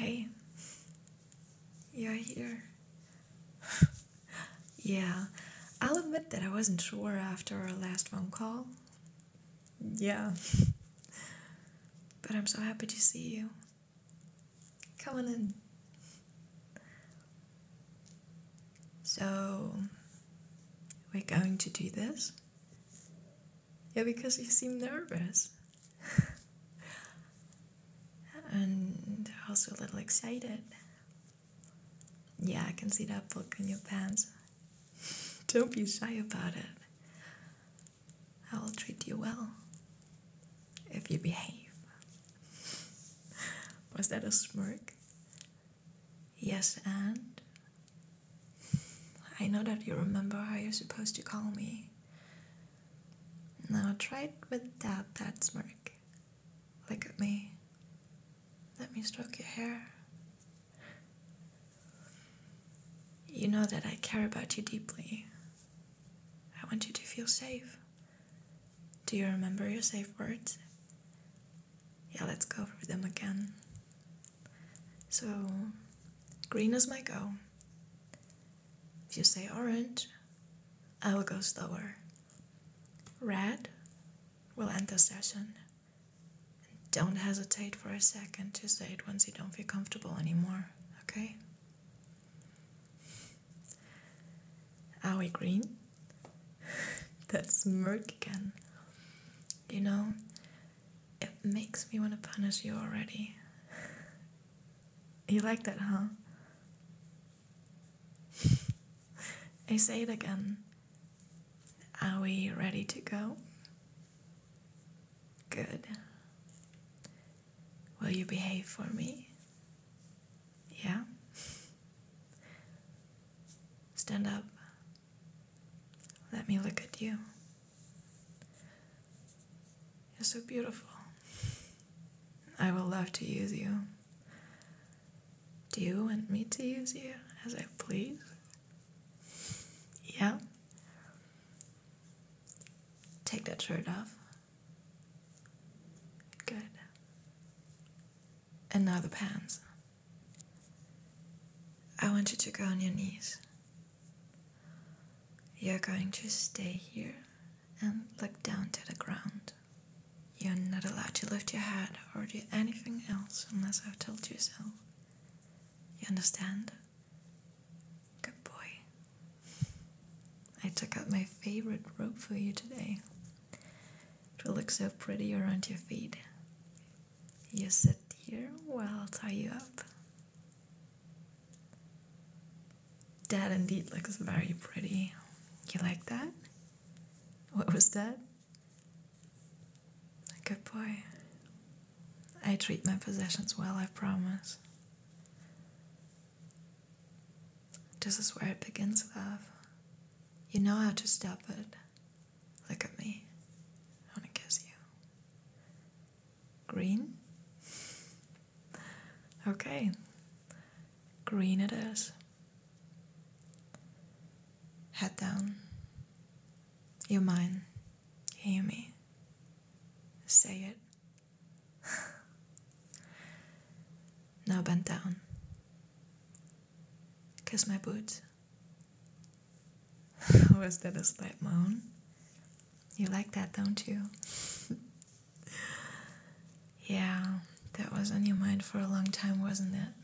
Hey, you're here. Yeah, I'll admit that I wasn't sure after our last phone call. Yeah, but I'm so happy to see you. Come on in. So, we're going to do this? Yeah, because you seem nervous. And also a little excited. Yeah, I can see that look in your pants. Don't be shy about it. I will treat you well. If you behave. Was that a smirk? Yes, and? I know that you remember how you're supposed to call me. Now try it without that smirk. Look at me. Let me stroke your hair. You know that I care about you deeply. I want you to feel safe. Do you remember your safe words? Yeah, let's go over them again. So, green is my go. If you say orange, I will go slower. Red will end the session. Don't hesitate for a second to say it once you don't feel comfortable anymore, okay? Are we green? That smirk again. You know, it makes me want to punish you already. You like that, huh? I say it again. Are we ready to go? Good. Will you behave for me? Yeah? Stand up. Let me look at you. You're so beautiful. I will love to use you. Do you want me to use you as I please? Yeah? Take that shirt off. Good. And now the pants. I want you to go on your knees. You're going to stay here and look down to the ground. You're not allowed to lift your head or do anything else unless I've told you so. You understand? Good boy. I took out my favorite rope for you today. It will look so pretty around your feet. You sit here while I'll tie you up. That indeed looks very pretty. You like that? What was that? Good boy. I treat my possessions well, I promise. This is where it begins, love. You know how to stop it. Look at me. I want to kiss you. Green? Okay. Green it is. Head down. You're mine. You hear me? Say it. Now bend down. Kiss my boots. Was that a slight moan? You like that, don't you? Yeah, that was on your mind for a long time, wasn't it?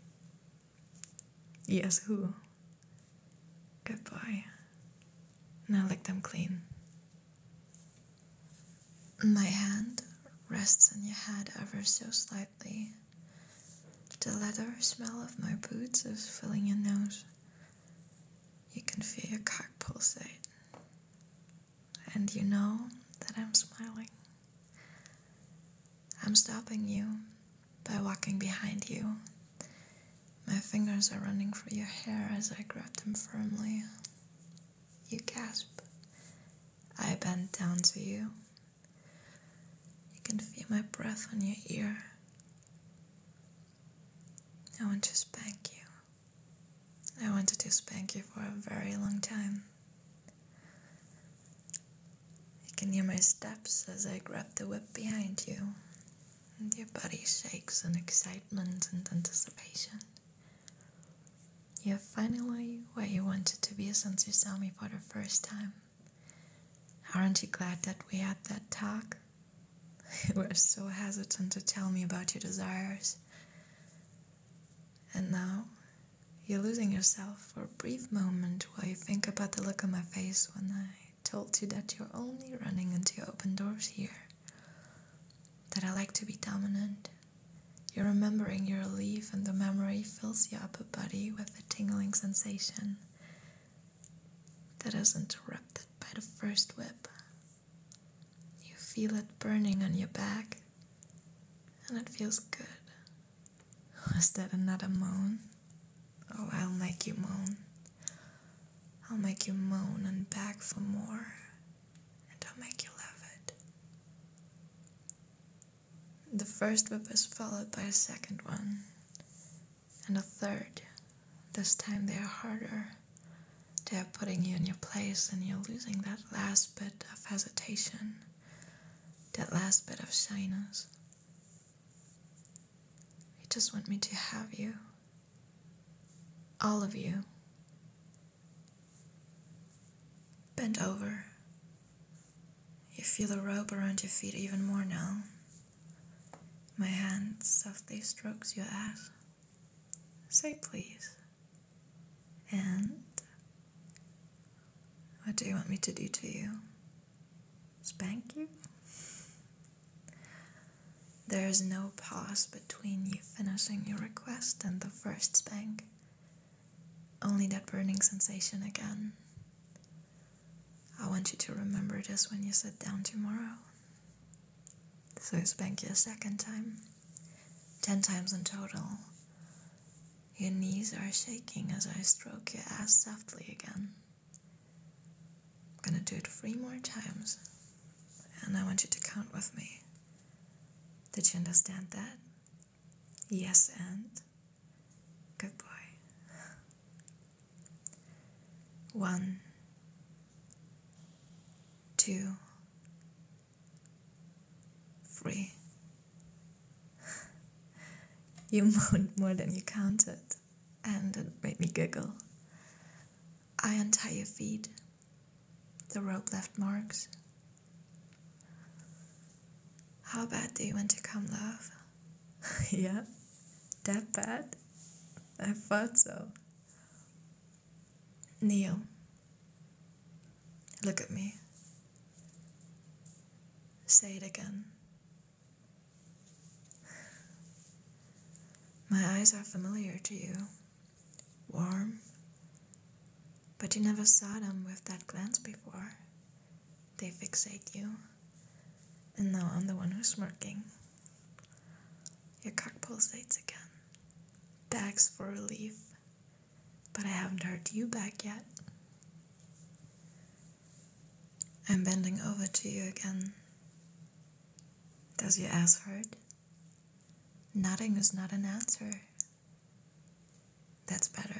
Yes, who? Good boy. Now lick them clean. My hand rests on your head ever so slightly. The leather smell of my boots is filling your nose. You can feel your cock pulsate. And you know that I'm smiling. I'm stopping you by walking behind you. My fingers are running through your hair as I grab them firmly. You gasp. I bend down to you. You can feel my breath on your ear. I want to spank you. I wanted to spank you for a very long time. You can hear my steps as I grab the whip behind you. and your body shakes in excitement and anticipation. You're finally where you wanted to be since you saw me for the first time. Aren't you glad that we had that talk? You were so hesitant to tell me about your desires. And now, you're losing yourself for a brief moment while you think about the look on my face when I told you that you're only running into open doors here. That I like to be dominant. You're remembering your relief, and the memory fills your upper body with a tingling sensation that is interrupted by the first whip. You feel it burning on your back, and it feels good. Was that another moan? Oh, I'll make you moan. I'll make you moan and beg for more, and I'll make you love it. The first whip is followed by a second one, and a third. This time they are harder. They are putting you in your place, and you're losing that last bit of hesitation, that last bit of shyness. You just want me to have you. All of you. Bend over. You feel the rope around your feet even more now. My hand softly strokes your ass. Say please. And what do you want me to do to you? Spank you? There is no pause between you finishing your request and the first spank. Only that burning sensation again. I want you to remember this when you sit down tomorrow. So I spank you a second time. 10 times in total. Your knees are shaking as I stroke your ass softly again. I'm gonna do it 3 more times. And I want you to count with me. Did you understand that? Yes, and? Good boy. 1, 2, 3. You moaned more than you counted, and it made me giggle. I untie your feet. The rope left marks. How bad do you want to come, love? Yeah? That bad? I thought so. Kneel. Look at me. Say it again. My eyes are familiar to you. Warm. But you never saw them with that glance before. They fixate you. And now I'm the one who's smirking. Your cock pulsates again. Begs for relief. But I haven't hurt you back yet. I'm bending over to you again. Does your ass hurt? Nodding is not an answer. That's better.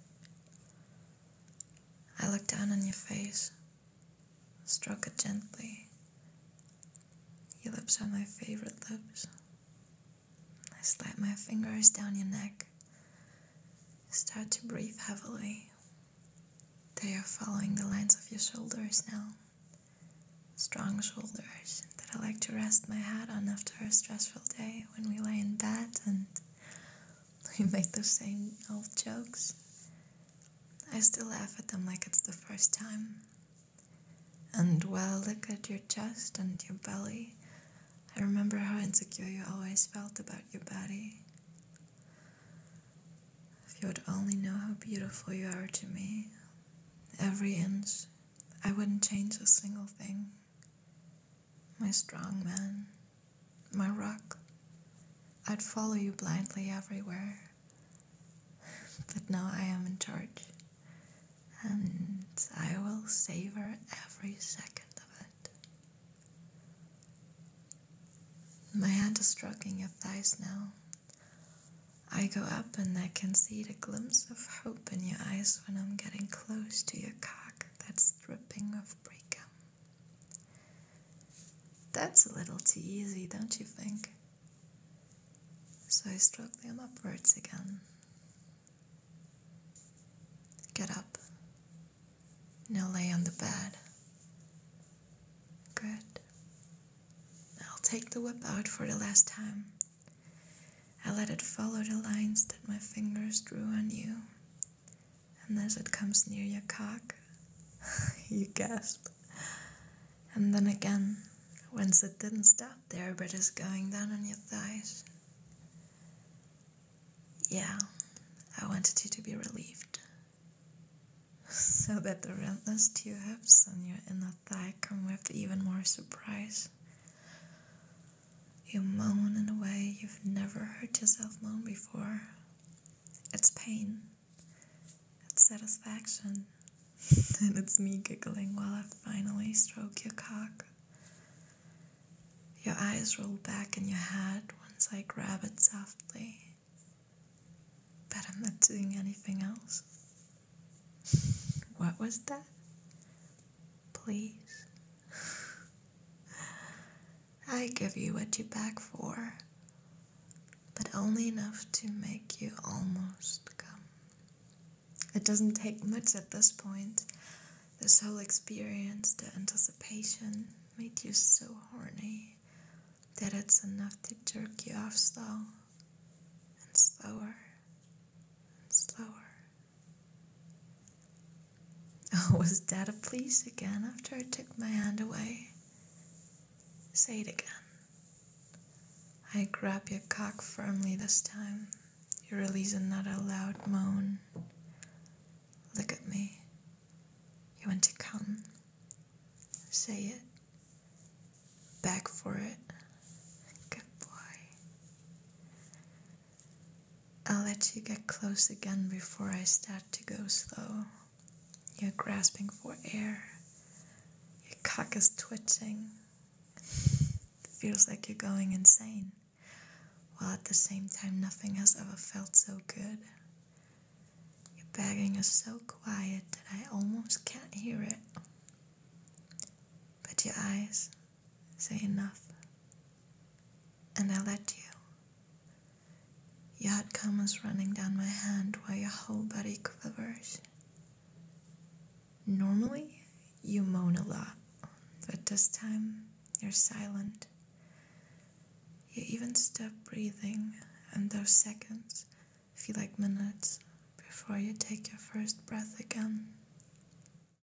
I look down on your face. Stroke it gently. Your lips are my favorite lips. I slide my fingers down your neck. Start to breathe heavily. They are following the lines of your shoulders now. Strong shoulders that I like to rest my head on after a stressful day when we lay in bed and we make the same old jokes. I still laugh at them like it's the first time. And while I look at your chest and your belly, I remember how insecure you always felt about your body. If you would only know how beautiful you are to me, every inch, I wouldn't change a single thing. My strong man, my rock, I'd follow you blindly everywhere. But now I am in charge, and I will savor every second of it. My hand is stroking your thighs now. I go up and I can see the glimpse of hope in your eyes when I'm getting close to your cock that's dripping of pre-cum. That's a little too easy, don't you think? So I stroke them upwards again. Get up. Now lay on the bed. Good. I'll take the whip out for the last time. I let it follow the lines that my fingers drew on you. And as it comes near your cock, you gasp. And then again, once it didn't stop there but is going down on your thighs. Yeah, I wanted you to be relieved. So that the relentless two hips on your inner thigh come with even more surprise. You moan in a way you've never heard yourself moan before. It's pain. It's satisfaction. And it's me giggling while I finally stroke your cock. Your eyes roll back in your head once I grab it softly. But I'm not doing anything else. What was that? Please. I give you what you beg for, but only enough to make you almost come. It doesn't take much at this point. This whole experience, the anticipation, made you so horny that it's enough to jerk you off slow and slower and slower. Oh, was that a please again after I took my hand away? Say it again. I grab your cock firmly this time. You release another loud moan. Look at me. You want to come. Say it. Beg for it. Good boy. I'll let you get close again before I start to go slow. You're grasping for air. Your cock is twitching. It feels like you're going insane, while at the same time nothing has ever felt so good. Your begging is so quiet that I almost can't hear it. But your eyes say enough, and I let you. Your hot cum is running down my hand while your whole body quivers. Normally, you moan a lot, but this time you're silent. You even stop breathing, and those seconds feel like minutes before you take your first breath again.